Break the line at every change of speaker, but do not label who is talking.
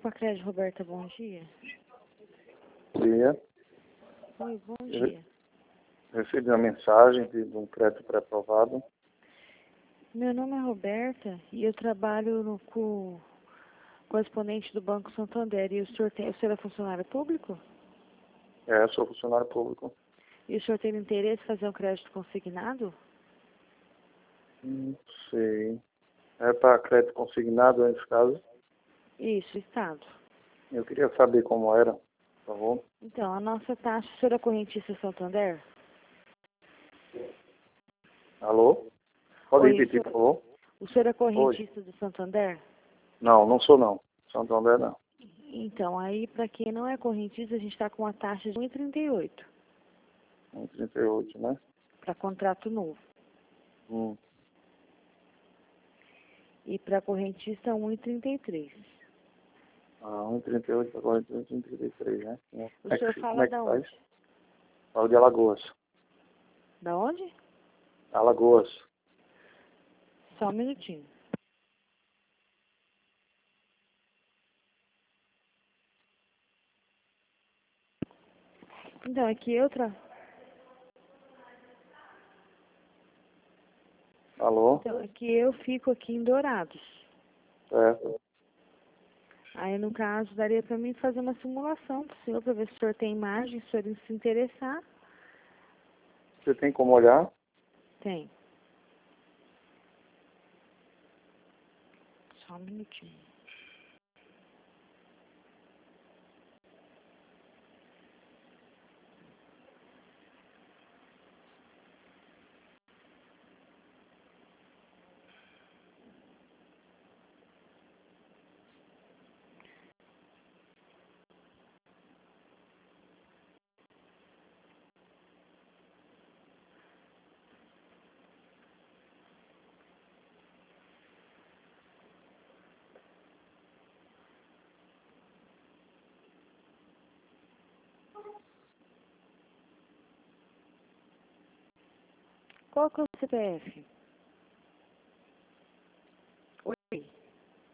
com a Crédito Roberta, bom dia.
Dia.
Oi, bom dia.
Recebi uma mensagem de um crédito pré-aprovado.
Meu nome é Roberta e eu trabalho com o correspondente do Banco Santander. E o senhor é funcionário público?
Sou funcionário público.
E o senhor tem interesse em fazer um crédito consignado?
Não sei. É para crédito consignado, nesse caso.
Isso, Estado.
Eu queria saber como era, por favor.
Então, a nossa taxa, o senhor é correntista Santander?
Alô? Pode
Oi,
repetir, por favor?
O senhor é correntista do Santander?
Não sou não. Santander não.
Então, aí, para quem não é correntista, a gente está com uma taxa de 1,38
1,38, né?
para contrato novo.
Hum.
E para correntista, 1,33.
1,38 agora 1,33, né?
O senhor
Como
fala
é que
da
faz?
onde?
Falo de Alagoas.
Da onde?
Alagoas.
Só um minutinho. Então, aqui
Alô?
Então, aqui eu fico aqui em Dourados.
Certo.
Aí, no caso, daria para mim fazer uma simulação para o senhor, para ver se o senhor tem imagem, se o senhor se interessar.
Você tem como olhar?
Tem. Só um minutinho. Qual que é o CPF?